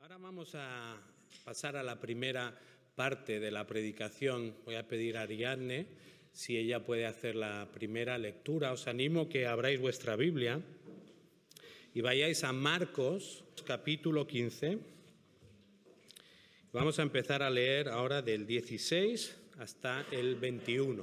Ahora vamos a pasar a la primera parte de la predicación. Voy a pedir a Ariadne si ella puede hacer la primera lectura. Os animo que abráis vuestra Biblia y vayáis a Marcos, capítulo 15. Vamos a empezar a leer ahora del 16 hasta el 21.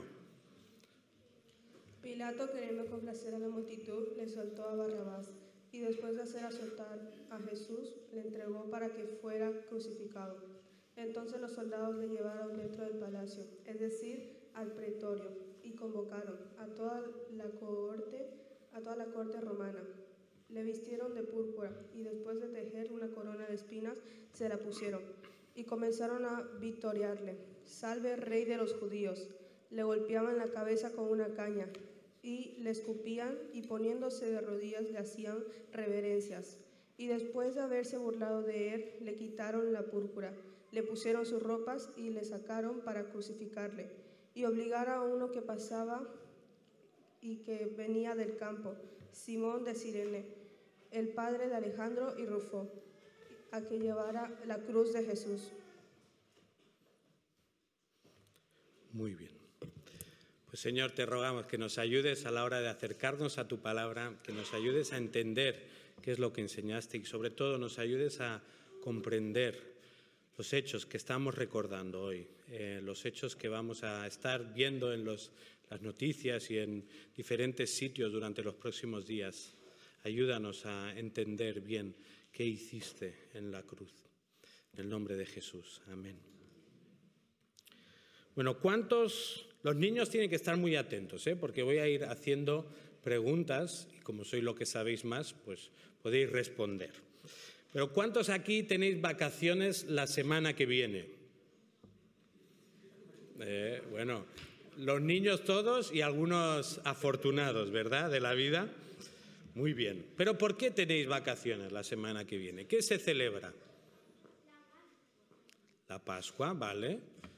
Pilato, queriendo complacer a la multitud, le soltó a Barrabás y después de hacer azotar a Jesús, le entregó para que fuera crucificado. Entonces los soldados le llevaron dentro del palacio, es decir, al pretorio, y convocaron a toda la corte romana. Le vistieron de púrpura y después de tejer una corona de espinas, se la pusieron y comenzaron a victoriarle. Salve, rey de los judíos. Le golpeaban la cabeza con una caña y le escupían y poniéndose de rodillas le hacían reverencias. Y después de haberse burlado de él, le quitaron la púrpura, le pusieron sus ropas y le sacaron para crucificarle. Y obligaron a uno que pasaba y que venía del campo, Simón de Cirene, el padre de Alejandro y Rufo, a que llevara la cruz de Jesús. Muy bien. Pues Señor, te rogamos que nos ayudes a la hora de acercarnos a tu palabra, que nos ayudes a entender qué es lo que enseñaste y sobre todo nos ayudes a comprender los hechos que estamos recordando hoy, los hechos que vamos a estar viendo en las noticias y en diferentes sitios durante los próximos días. Ayúdanos a entender bien qué hiciste en la cruz. En el nombre de Jesús. Amén. Bueno, los niños tienen que estar muy atentos, porque voy a ir haciendo preguntas y como soy lo que sabéis más, pues podéis responder. Pero ¿cuántos aquí tenéis vacaciones la semana que viene? Bueno, los niños todos y algunos afortunados, ¿verdad?, de la vida. Muy bien. Pero ¿por qué tenéis vacaciones la semana que viene? ¿Qué se celebra? La Pascua, ¿vale?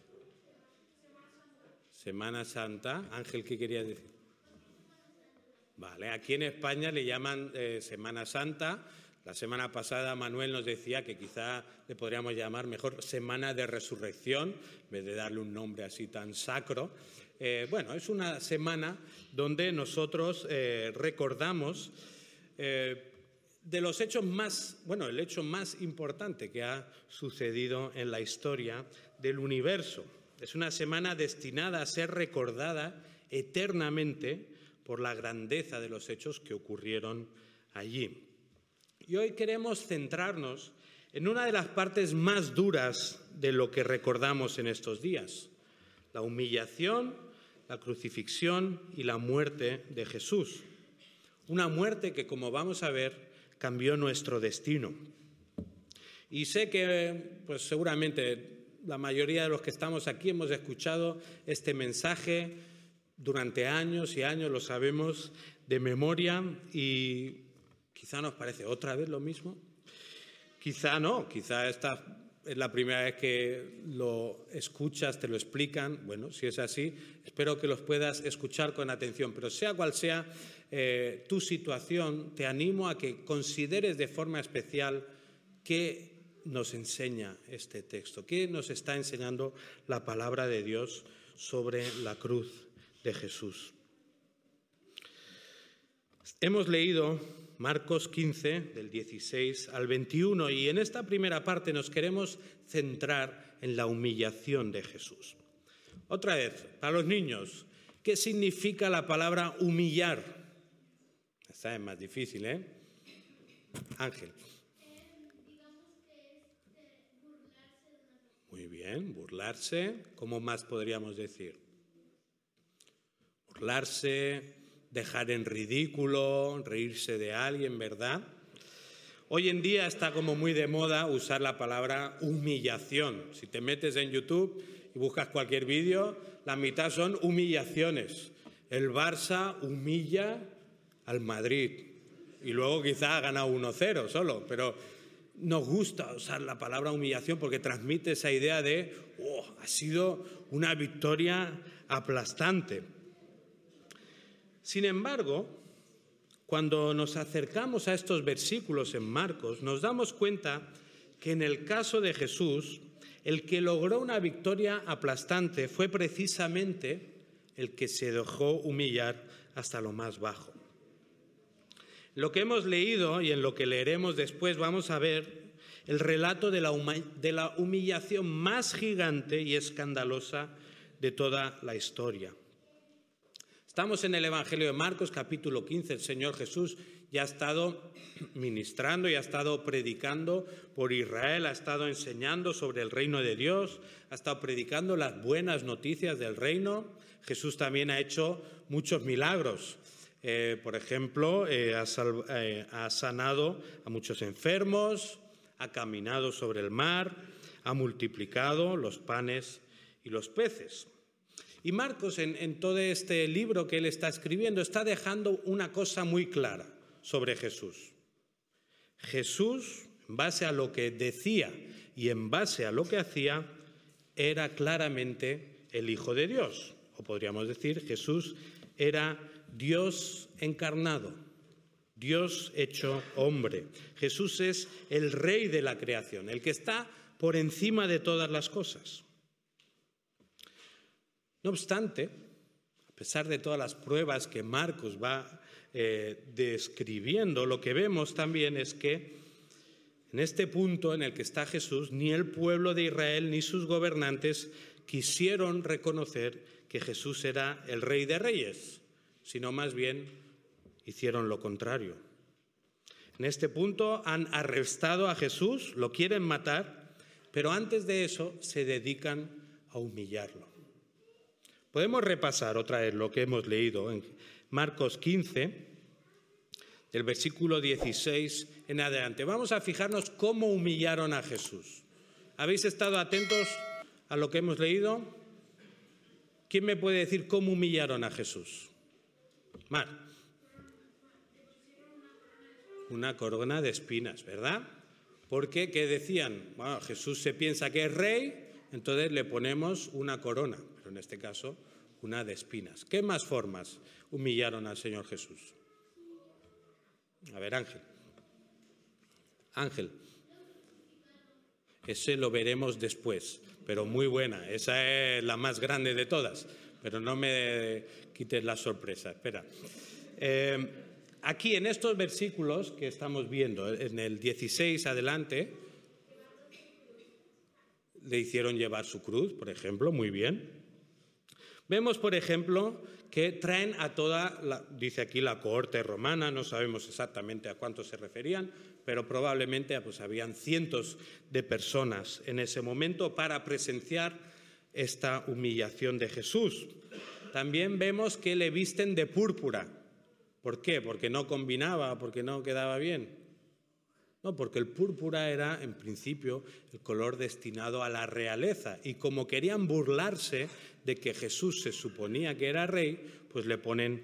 Semana Santa. Ángel, ¿qué querías decir? Vale, aquí en España le llaman Semana Santa. La semana pasada Manuel nos decía que quizá le podríamos llamar mejor Semana de Resurrección, en vez de darle un nombre así tan sacro. Bueno, es una semana donde nosotros recordamos de los hechos el hecho más importante que ha sucedido en la historia del universo. Es una semana destinada a ser recordada eternamente por la grandeza de los hechos que ocurrieron allí. Y hoy queremos centrarnos en una de las partes más duras de lo que recordamos en estos días: la humillación, la crucifixión y la muerte de Jesús. Una muerte que, como vamos a ver, cambió nuestro destino. Y sé que, pues seguramente, la mayoría de los que estamos aquí hemos escuchado este mensaje durante años y años, lo sabemos de memoria y quizá nos parece otra vez lo mismo. Quizá no, quizá esta es la primera vez que lo escuchas, te lo explican. Bueno, si es así, espero que los puedas escuchar con atención. Pero sea cual sea tu situación, te animo a que consideres de forma especial qué nos enseña este texto, qué nos está enseñando la palabra de Dios sobre la cruz de Jesús. Hemos leído Marcos 15, del 16 al 21, y en esta primera parte nos queremos centrar en la humillación de Jesús. Otra vez, para los niños, ¿qué significa la palabra humillar? Esta es más difícil, ¿eh? Ángel. Muy bien, burlarse. ¿Cómo más podríamos decir? Burlarse, dejar en ridículo, reírse de alguien, ¿verdad? Hoy en día está como muy de moda usar la palabra humillación. Si te metes en YouTube y buscas cualquier vídeo, la mitad son humillaciones. El Barça humilla al Madrid y luego quizá ha ganado 1-0 solo, pero nos gusta usar la palabra humillación porque transmite esa idea de ha sido una victoria aplastante. Sin embargo, cuando nos acercamos a estos versículos en Marcos, nos damos cuenta que en el caso de Jesús, el que logró una victoria aplastante fue precisamente el que se dejó humillar hasta lo más bajo. Lo que hemos leído y en lo que leeremos después vamos a ver el relato de la humillación más gigante y escandalosa de toda la historia. Estamos en el Evangelio de Marcos, capítulo 15. El Señor Jesús ya ha estado ministrando, ya ha estado predicando por Israel, ha estado enseñando sobre el reino de Dios, ha estado predicando las buenas noticias del reino. Jesús también ha hecho muchos milagros. Por ejemplo, ha sanado a muchos enfermos, ha caminado sobre el mar, ha multiplicado los panes y los peces. Y Marcos, en todo este libro que él está escribiendo, está dejando una cosa muy clara sobre Jesús. Jesús, en base a lo que decía y en base a lo que hacía, era claramente el Hijo de Dios. O podríamos decir, Jesús era Dios encarnado, Dios hecho hombre. Jesús es el Rey de la creación, el que está por encima de todas las cosas. No obstante, a pesar de todas las pruebas que Marcos va describiendo, lo que vemos también es que en este punto en el que está Jesús, ni el pueblo de Israel ni sus gobernantes quisieron reconocer que Jesús era el Rey de Reyes, sino más bien hicieron lo contrario. En este punto han arrestado a Jesús, lo quieren matar, pero antes de eso se dedican a humillarlo. Podemos repasar otra vez lo que hemos leído en Marcos 15, del versículo 16 en adelante. Vamos a fijarnos cómo humillaron a Jesús. ¿Habéis estado atentos a lo que hemos leído? ¿Quién me puede decir cómo humillaron a Jesús? Mar. Una corona de espinas, ¿verdad? Porque, ¿qué decían? Bueno, Jesús se piensa que es rey, entonces le ponemos una corona, pero en este caso una de espinas. ¿Qué más formas humillaron al Señor Jesús? A ver, Ángel. Ángel. Ese lo veremos después, pero muy buena. Esa es la más grande de todas, pero no me quites la sorpresa. Espera. Aquí en estos versículos que estamos viendo, en el 16 adelante, le hicieron llevar su cruz, por ejemplo, muy bien. Vemos, por ejemplo, que traen a dice aquí la cohorte romana, no sabemos exactamente a cuántos se referían, pero probablemente pues, habían cientos de personas en ese momento para presenciar esta humillación de Jesús. También vemos que le visten de púrpura. ¿Por qué? ¿Porque no combinaba? ¿Porque no quedaba bien? No, porque el púrpura era, en principio, el color destinado a la realeza. Y como querían burlarse de que Jesús se suponía que era rey, pues le ponen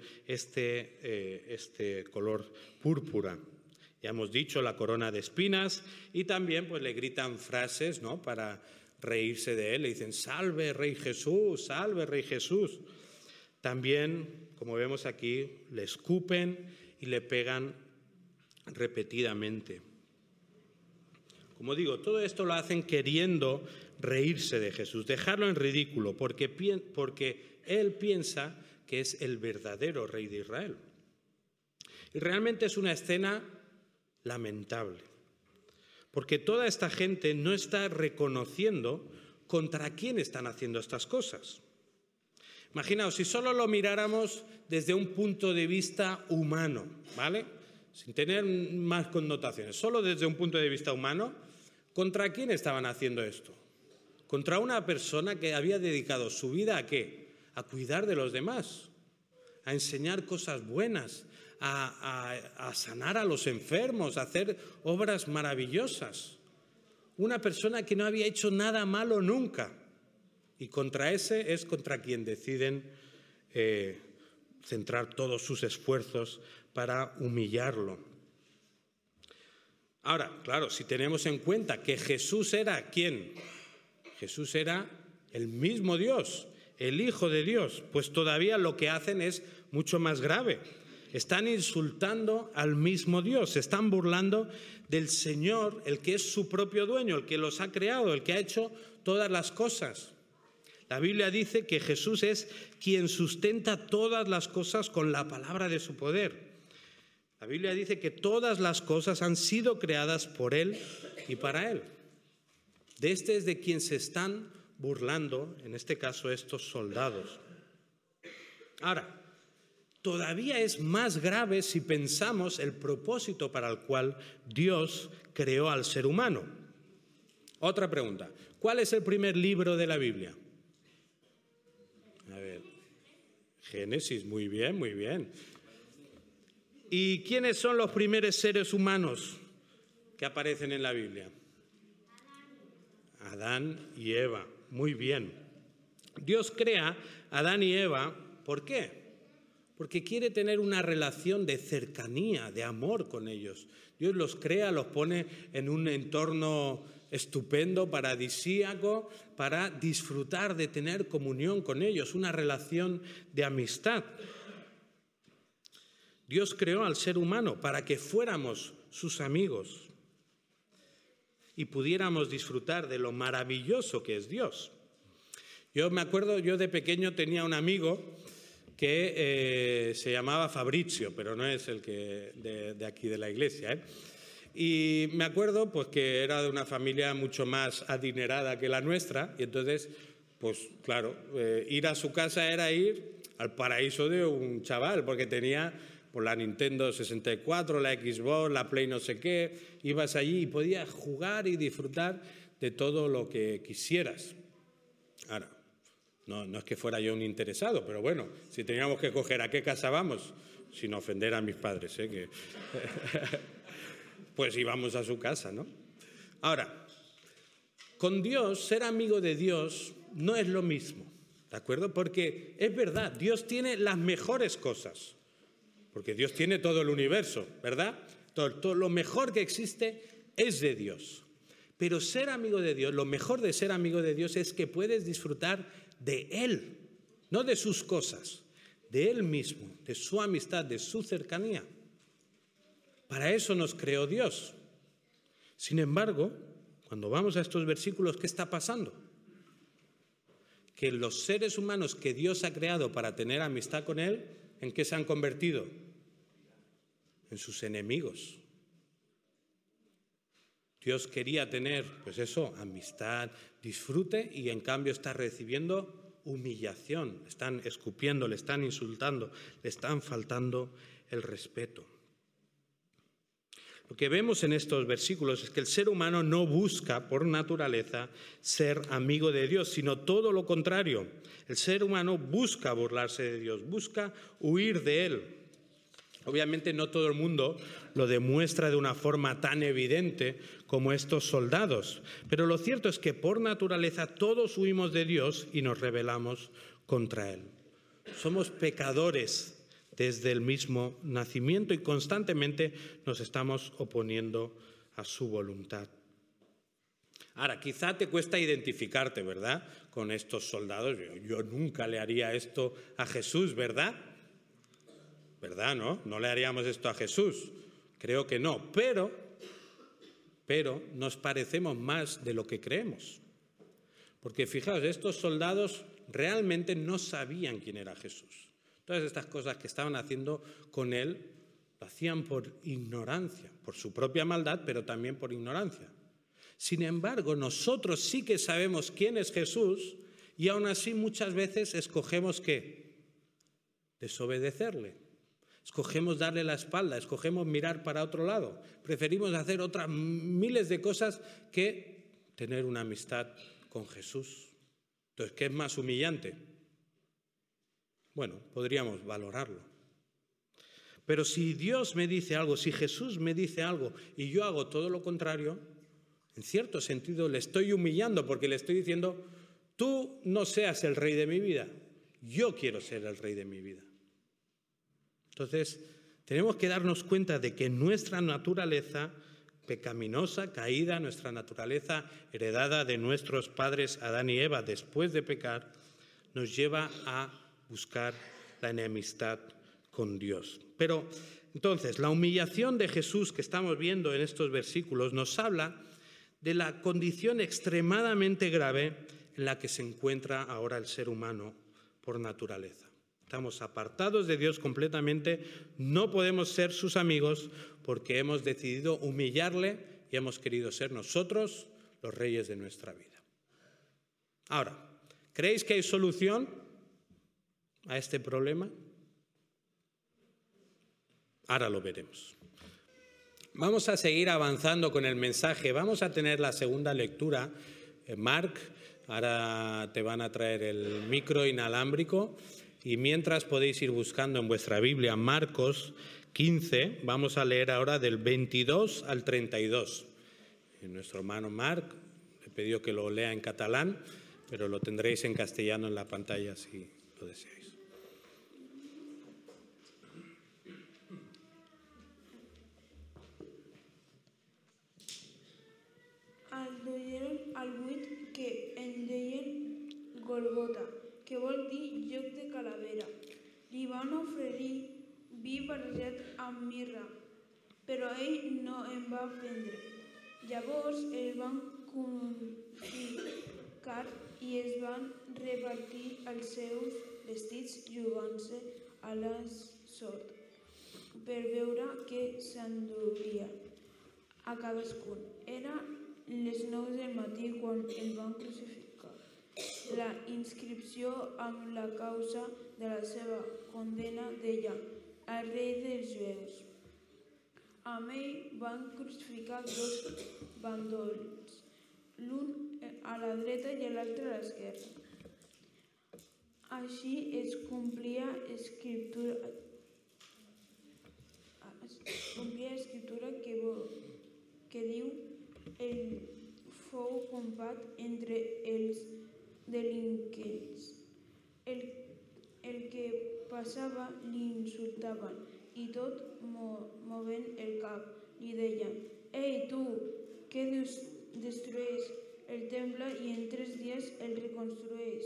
este color púrpura. Ya hemos dicho la corona de espinas y también pues le gritan frases, ¿no?, para reírse de él. Le dicen, salve Rey Jesús, salve Rey Jesús. También, como vemos aquí, le escupen y le pegan repetidamente. Como digo, todo esto lo hacen queriendo reírse de Jesús, dejarlo en ridículo, porque él piensa que es el verdadero rey de Israel. Y realmente es una escena lamentable, porque toda esta gente no está reconociendo contra quién están haciendo estas cosas. Imaginaos, si solo lo miráramos desde un punto de vista humano, ¿vale? Sin tener más connotaciones, solo desde un punto de vista humano, ¿contra quién estaban haciendo esto? Contra una persona que había dedicado su vida ¿a qué? A cuidar de los demás, a enseñar cosas buenas, a sanar a los enfermos, a hacer obras maravillosas. Una persona que no había hecho nada malo nunca. Y contra ese es contra quien deciden centrar todos sus esfuerzos para humillarlo. Ahora, claro, si tenemos en cuenta que Jesús era ¿quién? Jesús era el mismo Dios, el Hijo de Dios, pues todavía lo que hacen es mucho más grave. están insultando al mismo Dios, se están burlando del Señor, el que es su propio dueño, el que los ha creado, el que ha hecho todas las cosas. La Biblia dice que Jesús es quien sustenta todas las cosas con la palabra de su poder. La Biblia dice que todas las cosas han sido creadas por Él y para Él. De este es de quien se están burlando, en este caso, estos soldados. Ahora, todavía es más grave si pensamos el propósito para el cual Dios creó al ser humano. Otra pregunta. ¿Cuál es el primer libro de la Biblia? A ver, Génesis, muy bien, muy bien. ¿Y quiénes son los primeros seres humanos que aparecen en la Biblia? Adán y Eva, muy bien. Dios crea a Adán y Eva, ¿por qué? Porque quiere tener una relación de cercanía, de amor con ellos. Dios los crea, los pone en un entorno estupendo, paradisíaco, para disfrutar de tener comunión con ellos, una relación de amistad. Dios creó al ser humano para que fuéramos sus amigos y pudiéramos disfrutar de lo maravilloso que es Dios. Yo me acuerdo, yo de pequeño tenía un amigo que se llamaba Fabrizio, pero no es el que de aquí de la iglesia, Y me acuerdo pues que era de una familia mucho más adinerada que la nuestra, y entonces, pues claro, ir a su casa era ir al paraíso de un chaval, porque tenía pues, la Nintendo 64, la Xbox, la Play no sé qué, ibas allí y podías jugar y disfrutar de todo lo que quisieras. Ahora, no es que fuera yo un interesado, pero bueno, si teníamos que coger a qué casa vamos, sin ofender a mis padres, que pues íbamos a su casa, ¿no? Ahora, con Dios, ser amigo de Dios no es lo mismo, ¿de acuerdo? Porque es verdad, Dios tiene las mejores cosas, porque Dios tiene todo el universo, ¿verdad? Todo lo mejor que existe es de Dios. Pero ser amigo de Dios, lo mejor de ser amigo de Dios es que puedes disfrutar de Él, no de sus cosas, de Él mismo, de su amistad, de su cercanía. Para eso nos creó Dios. Sin embargo, cuando vamos a estos versículos, ¿qué está pasando? Que los seres humanos que Dios ha creado para tener amistad con Él, ¿en qué se han convertido? En sus enemigos. Dios quería tener, pues eso, amistad, disfrute, y en cambio está recibiendo humillación. Le están escupiendo, le están insultando, le están faltando el respeto. Lo que vemos en estos versículos es que el ser humano no busca por naturaleza ser amigo de Dios, sino todo lo contrario. El ser humano busca burlarse de Dios, busca huir de Él. Obviamente no todo el mundo lo demuestra de una forma tan evidente como estos soldados, pero lo cierto es que por naturaleza todos huimos de Dios y nos rebelamos contra Él. Somos pecadores desde el mismo nacimiento y constantemente nos estamos oponiendo a su voluntad. Ahora, quizá te cuesta identificarte, ¿verdad?, con estos soldados. Yo nunca le haría esto a Jesús, ¿verdad? ¿Verdad, no? No le haríamos esto a Jesús. Creo que no, pero nos parecemos más de lo que creemos. Porque fijaos, estos soldados realmente no sabían quién era Jesús. Todas estas cosas que estaban haciendo con Él, lo hacían por ignorancia, por su propia maldad, pero también por ignorancia. Sin embargo, nosotros sí que sabemos quién es Jesús y aún así muchas veces escogemos ¿qué? Desobedecerle. Escogemos darle la espalda, escogemos mirar para otro lado. Preferimos hacer otras miles de cosas que tener una amistad con Jesús. Entonces, ¿qué es más humillante? Bueno, podríamos valorarlo. Pero si Dios me dice algo, si Jesús me dice algo y yo hago todo lo contrario, en cierto sentido le estoy humillando porque le estoy diciendo, tú no seas el rey de mi vida, yo quiero ser el rey de mi vida. Entonces, tenemos que darnos cuenta de que nuestra naturaleza pecaminosa, caída, nuestra naturaleza heredada de nuestros padres Adán y Eva después de pecar, nos lleva a buscar la enemistad con Dios. Pero entonces, la humillación de Jesús que estamos viendo en estos versículos nos habla de la condición extremadamente grave en la que se encuentra ahora el ser humano por naturaleza. Estamos apartados de Dios completamente, no podemos ser sus amigos porque hemos decidido humillarle y hemos querido ser nosotros los reyes de nuestra vida. Ahora, ¿creéis que hay solución a este problema? Ahora lo veremos. Vamos a seguir avanzando con el mensaje. Vamos a tener la segunda lectura. Marc, ahora te van a traer el micro inalámbrico y mientras podéis ir buscando en vuestra Biblia Marcos 15, vamos a leer ahora del 22 al 32. Nuestro hermano Marc le pidió que lo lea en catalán, pero lo tendréis en castellano en la pantalla si lo deseáis. Al buit que en deien Golgota, que vol dir lloc de calavera. Li van oferir vi barrejat amb mirra, però ell no en va prendre. Llavors el van crucificar i es van repartir els seus vestits jugant-se a la sort per veure què s'enduria a cadascun. Era les 9 del matí quan el van crucificar. La inscripció amb la causa de la seva condena deia «El rei dels jueus». Amb ell van crucificar 2 bàndols, l'un a la dreta i l'altre a l'esquerra. Així es complia escriptura que diu el fou compat entre els delinqüents. El que passava l'insultaven i tot movent el cap li deien «Ei, tu, que destrueix el temple i en 3 dies el reconstrueix.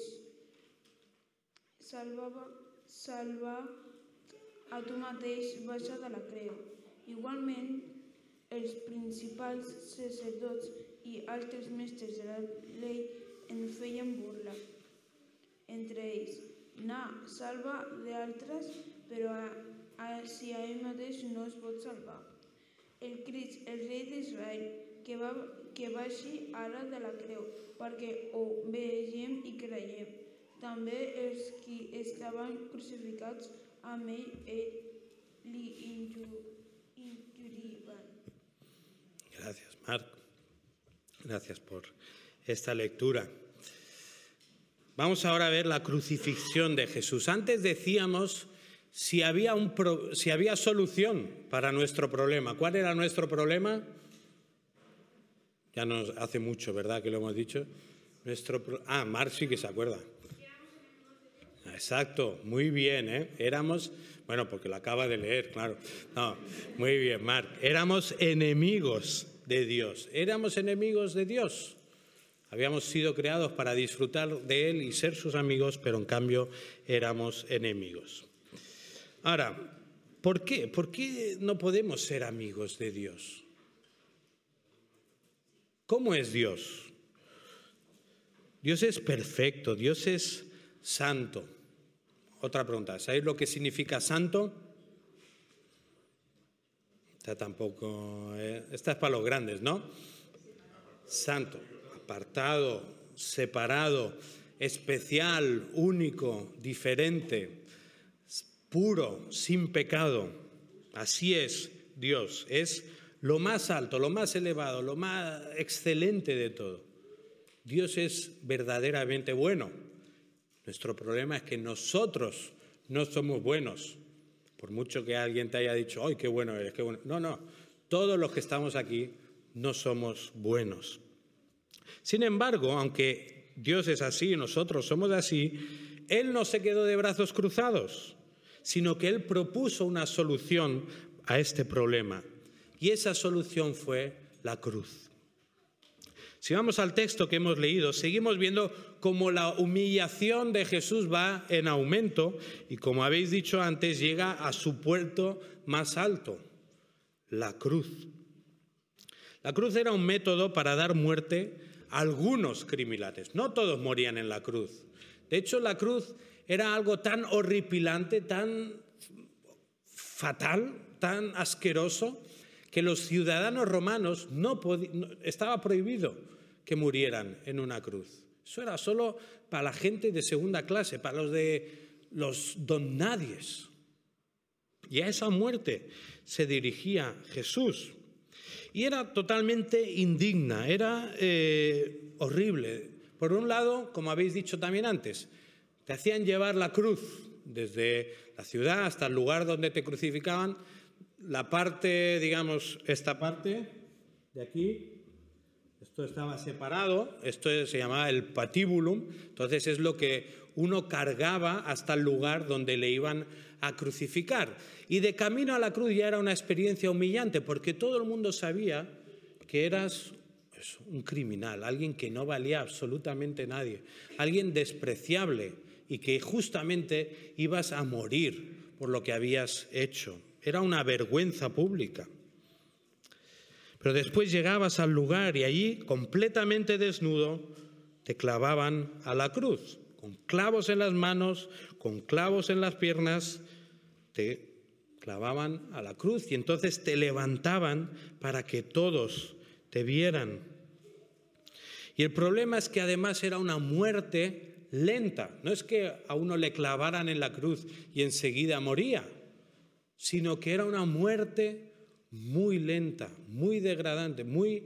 Salva a tu mateix, baixa de la creu». Igualment, els principals sacerdots i altres mestres de la llei en feien burla. Entre ells, salva d'altres, però si a ell mateix no es pot salvar. El Crist, el rei d'Israel, que baixi ara de la creu, perquè ho vegem i creiem. També els qui estaven crucificats amb ell li injuriaven. Gracias, Marc. Gracias por esta lectura. Vamos ahora a ver la crucifixión de Jesús. Antes decíamos si había solución para nuestro problema. ¿Cuál era nuestro problema? Ya nos hace mucho, ¿verdad?, que lo hemos dicho. Marc sí que se acuerda. Exacto, muy bien, ¿eh? Porque lo acaba de leer, claro. No, muy bien, Marc. Éramos enemigos de Dios. Éramos enemigos de Dios. Habíamos sido creados para disfrutar de Él y ser sus amigos, pero en cambio éramos enemigos. Ahora, ¿por qué? ¿Por qué no podemos ser amigos de Dios? ¿Cómo es Dios? Dios es perfecto, Dios es santo. Otra pregunta, ¿sabéis lo que significa santo? Esta es para los grandes, ¿no? Santo, apartado, separado, especial, único, diferente, puro, sin pecado. Así es Dios, es lo más alto, lo más elevado, lo más excelente de todo. Dios es verdaderamente bueno. Nuestro problema es que nosotros no somos buenos. Por mucho que alguien te haya dicho, ¡ay, qué bueno eres, qué bueno! No, todos los que estamos aquí no somos buenos. Sin embargo, aunque Dios es así y nosotros somos así, Él no se quedó de brazos cruzados, sino que Él propuso una solución a este problema. Y esa solución fue la cruz. Si vamos al texto que hemos leído, seguimos viendo cómo la humillación de Jesús va en aumento y, como habéis dicho antes, llega a su puerto más alto, la cruz. La cruz era un método para dar muerte a algunos criminales. No todos morían en la cruz. De hecho, la cruz era algo tan horripilante, tan fatal, tan asqueroso, que los ciudadanos romanos estaba prohibido que murieran en una cruz. Eso era solo para la gente de segunda clase, para los don nadies. Y a esa muerte se dirigía Jesús. Y era totalmente indigna, era horrible. Por un lado, como habéis dicho también antes, te hacían llevar la cruz desde la ciudad hasta el lugar donde te crucificaban. La parte, digamos, esta parte de aquí, esto estaba separado, esto se llamaba el patibulum, entonces es lo que uno cargaba hasta el lugar donde le iban a crucificar. Y de camino a la cruz ya era una experiencia humillante, porque todo el mundo sabía que eras un criminal, alguien que no valía absolutamente nadie, alguien despreciable y que justamente ibas a morir por lo que habías hecho. Era una vergüenza pública. Pero después llegabas al lugar y allí, completamente desnudo, te clavaban a la cruz, con clavos en las manos, con clavos en las piernas, te clavaban a la cruz y entonces te levantaban para que todos te vieran. Y el problema es que además era una muerte lenta. No es que a uno le clavaran en la cruz y enseguida moría, sino que era una muerte muy lenta, muy degradante, muy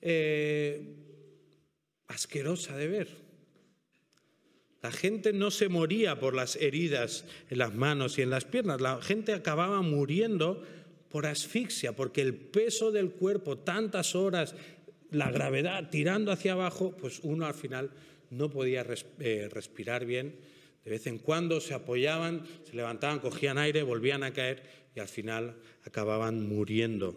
asquerosa de ver. La gente no se moría por las heridas en las manos y en las piernas, la gente acababa muriendo por asfixia, porque el peso del cuerpo, tantas horas, la gravedad tirando hacia abajo, pues uno al final no podía respirar bien. De vez en cuando se apoyaban, se levantaban, cogían aire, volvían a caer y al final acababan muriendo.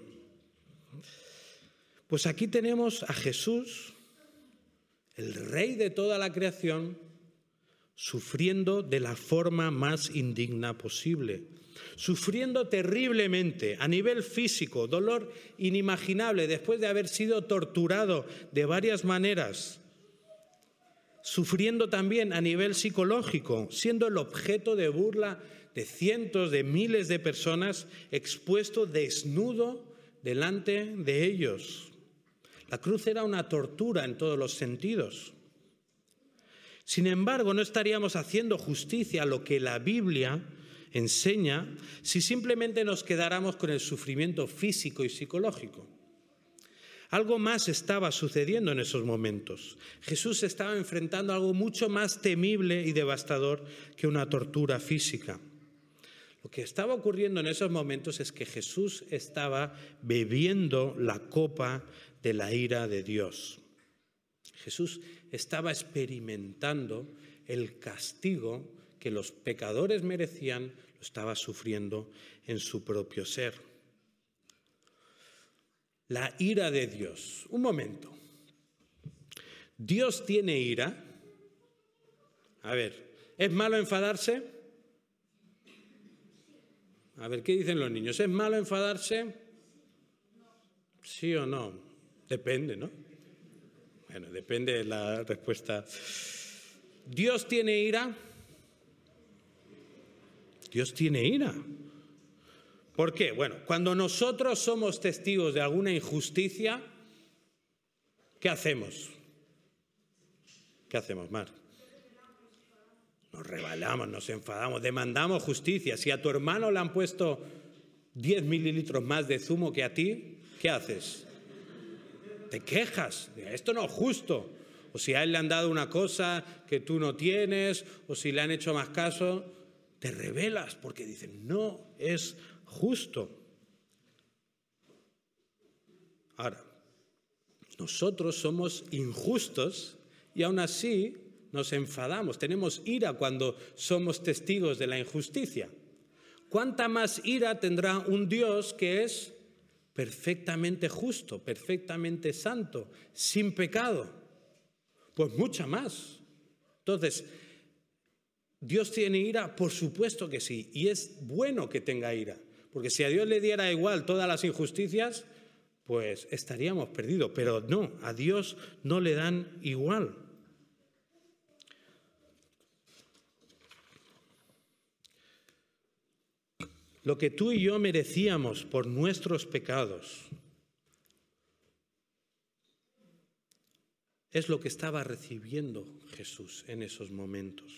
Pues aquí tenemos a Jesús, el Rey de toda la creación, sufriendo de la forma más indigna posible, sufriendo terriblemente a nivel físico, dolor inimaginable después de haber sido torturado de varias maneras, sufriendo también a nivel psicológico, siendo el objeto de burla de cientos de miles de personas, expuesto desnudo delante de ellos. La cruz era una tortura en todos los sentidos. Sin embargo, no estaríamos haciendo justicia a lo que la Biblia enseña si simplemente nos quedáramos con el sufrimiento físico y psicológico. Algo más estaba sucediendo en esos momentos. Jesús estaba enfrentando algo mucho más temible y devastador que una tortura física. Lo que estaba ocurriendo en esos momentos es que Jesús estaba bebiendo la copa de la ira de Dios. Jesús estaba experimentando el castigo que los pecadores merecían, lo estaba sufriendo en su propio ser. La ira de Dios. Un momento. ¿Dios tiene ira? A ver, ¿es malo enfadarse? A ver, ¿qué dicen los niños? ¿Es malo enfadarse? ¿Sí o no? Depende, ¿no? Bueno, depende de la respuesta. ¿Dios tiene ira? Dios tiene ira. ¿Por qué? Bueno, cuando nosotros somos testigos de alguna injusticia, ¿qué hacemos? ¿Qué hacemos, Mar? Nos rebelamos, nos enfadamos, demandamos justicia. Si a tu hermano le han puesto 10 mililitros más de zumo que a ti, ¿qué haces? Te quejas, esto no es justo. O si a él le han dado una cosa que tú no tienes, o si le han hecho más caso, te rebelas porque dicen, no es justo. Ahora, nosotros somos injustos y aún así nos enfadamos, tenemos ira cuando somos testigos de la injusticia. ¿Cuánta más ira tendrá un Dios que es perfectamente justo, perfectamente santo, sin pecado. Pues mucha más. Entonces, ¿Dios tiene ira? Por supuesto que sí, y es bueno que tenga ira, porque si a Dios le diera igual todas las injusticias, pues estaríamos perdidos, pero no, a Dios no le dan igual. Lo que tú y yo merecíamos por nuestros pecados es lo que estaba recibiendo Jesús en esos momentos.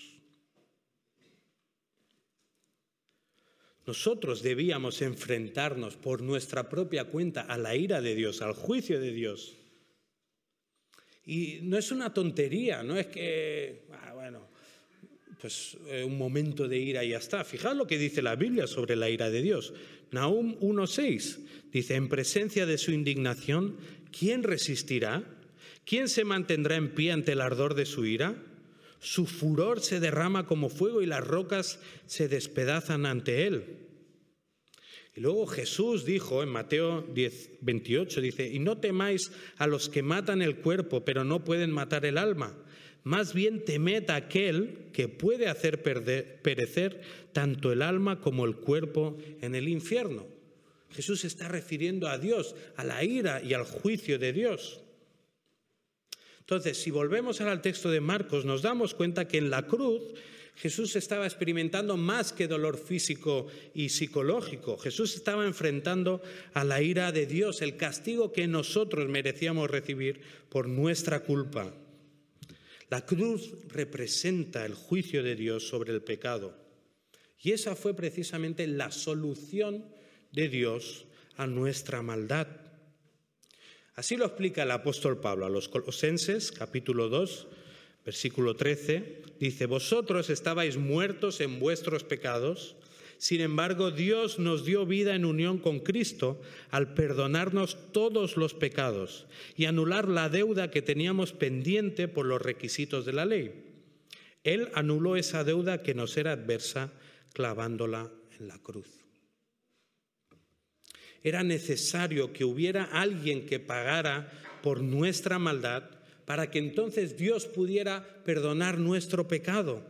Nosotros debíamos enfrentarnos por nuestra propia cuenta a la ira de Dios, al juicio de Dios. Y no es una tontería, no es que, pues un momento de ira y ya está. Fijad lo que dice la Biblia sobre la ira de Dios. Nahum 1:6 dice, en presencia de su indignación, ¿quién resistirá? ¿Quién se mantendrá en pie ante el ardor de su ira? Su furor se derrama como fuego y las rocas se despedazan ante él. Y luego Jesús dijo en Mateo 10:28, dice, y no temáis a los que matan el cuerpo, pero no pueden matar el alma. Más bien temed a aquel que puede hacer perecer tanto el alma como el cuerpo en el infierno. Jesús se está refiriendo a Dios, a la ira y al juicio de Dios. Entonces, si volvemos al texto de Marcos, nos damos cuenta que en la cruz Jesús estaba experimentando más que dolor físico y psicológico. Jesús estaba enfrentando a la ira de Dios, el castigo que nosotros merecíamos recibir por nuestra culpa. La cruz representa el juicio de Dios sobre el pecado. Y esa fue precisamente la solución de Dios a nuestra maldad. Así lo explica el apóstol Pablo a los Colosenses, capítulo 2, versículo 13. Dice, vosotros estabais muertos en vuestros pecados, sin embargo Dios nos dio vida en unión con Cristo al perdonarnos todos los pecados y anular la deuda que teníamos pendiente por los requisitos de la ley. Él anuló esa deuda que nos era adversa clavándola en la cruz. Era necesario que hubiera alguien que pagara por nuestra maldad para que entonces Dios pudiera perdonar nuestro pecado.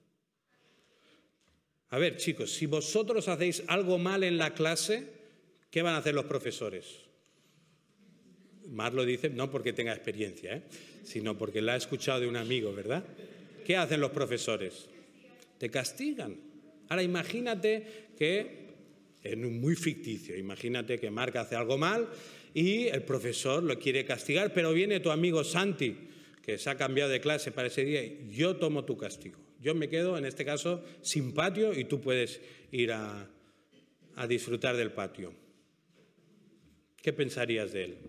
A ver, chicos, si vosotros hacéis algo mal en la clase, ¿qué van a hacer los profesores? Mar lo dice no porque tenga experiencia, sino porque la ha escuchado de un amigo, ¿verdad? ¿Qué hacen los profesores? Te castigan. Ahora imagínate que... Es muy ficticio. Imagínate que Marc hace algo mal y el profesor lo quiere castigar, pero viene tu amigo Santi, que se ha cambiado de clase para ese día, y yo tomo tu castigo. Yo me quedo, en este caso, sin patio y tú puedes ir a disfrutar del patio. ¿Qué pensarías de él?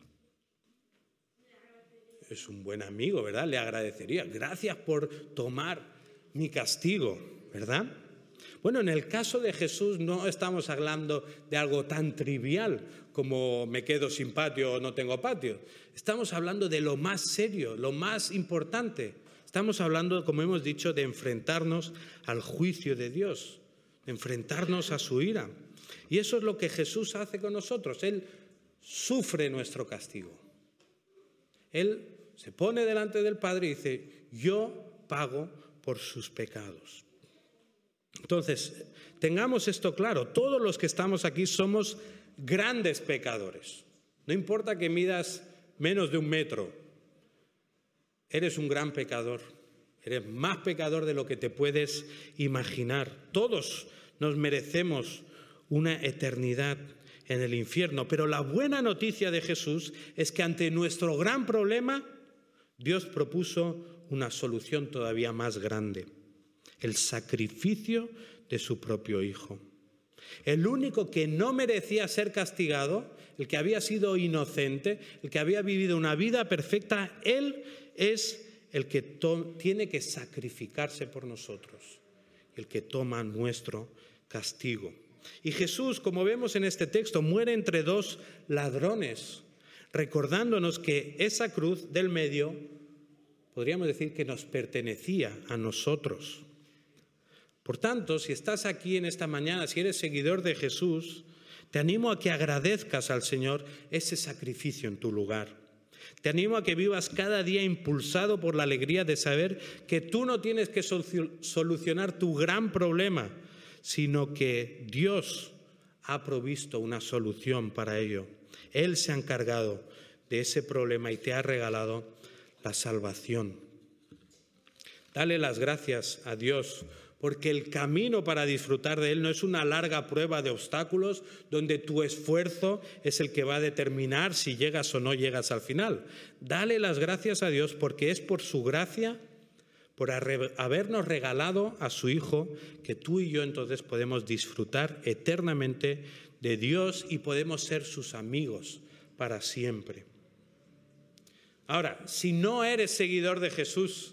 Es un buen amigo, ¿verdad? Le agradecería. Gracias por tomar mi castigo, ¿verdad? Bueno, en el caso de Jesús no estamos hablando de algo tan trivial como me quedo sin patio o no tengo patio. Estamos hablando de lo más serio, lo más importante. Estamos hablando, como hemos dicho, de enfrentarnos al juicio de Dios, de enfrentarnos a su ira. Y eso es lo que Jesús hace con nosotros. Él sufre nuestro castigo. Él se pone delante del Padre y dice, yo pago por sus pecados. Entonces, tengamos esto claro, todos los que estamos aquí somos grandes pecadores. No importa que midas menos de 1 metro, eres un gran pecador, eres más pecador de lo que te puedes imaginar. Todos nos merecemos una eternidad en el infierno, pero la buena noticia de Jesús es que ante nuestro gran problema, Dios propuso una solución todavía más grande. El sacrificio de su propio Hijo. El único que no merecía ser castigado, el que había sido inocente, el que había vivido una vida perfecta, Él es el que tiene que sacrificarse por nosotros, el que toma nuestro castigo. Y Jesús, como vemos en este texto, muere entre 2 ladrones, recordándonos que esa cruz del medio, podríamos decir que nos pertenecía a nosotros. Por tanto, si estás aquí en esta mañana, si eres seguidor de Jesús, Te animo a que agradezcas al Señor ese sacrificio en tu lugar. Te animo a que vivas cada día impulsado por la alegría de saber que tú no tienes que solucionar tu gran problema, sino que Dios ha provisto una solución para ello. Él se ha encargado de ese problema y te ha regalado la salvación. Dale las gracias a Dios, porque el camino para disfrutar de Él no es una larga prueba de obstáculos donde tu esfuerzo es el que va a determinar si llegas o no llegas al final. Dale las gracias a Dios porque es por su gracia, por habernos regalado a su Hijo, que tú y yo entonces podemos disfrutar eternamente de Dios y podemos ser sus amigos para siempre. Ahora, si no eres seguidor de Jesús,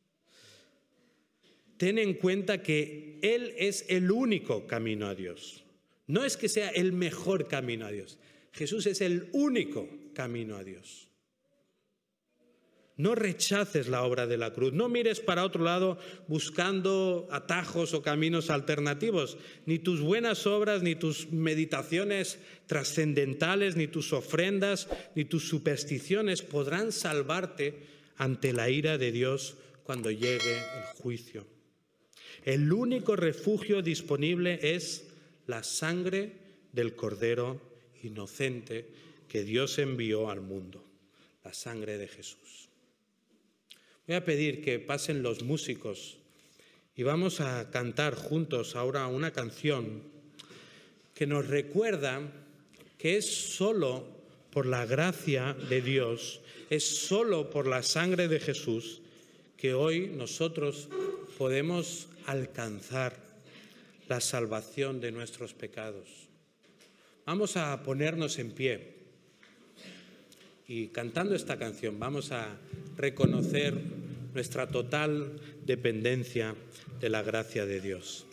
ten en cuenta que Él es el único camino a Dios. No es que sea el mejor camino a Dios. Jesús es el único camino a Dios. No rechaces la obra de la cruz. No mires para otro lado buscando atajos o caminos alternativos. Ni tus buenas obras, ni tus meditaciones trascendentales, ni tus ofrendas, ni tus supersticiones podrán salvarte ante la ira de Dios cuando llegue el juicio. El único refugio disponible es la sangre del Cordero inocente que Dios envió al mundo, la sangre de Jesús. Voy a pedir que pasen los músicos y vamos a cantar juntos ahora una canción que nos recuerda que es solo por la gracia de Dios, es solo por la sangre de Jesús que hoy nosotros podemos alcanzar la salvación de nuestros pecados. Vamos a ponernos en pie y cantando esta canción vamos a reconocer nuestra total dependencia de la gracia de Dios.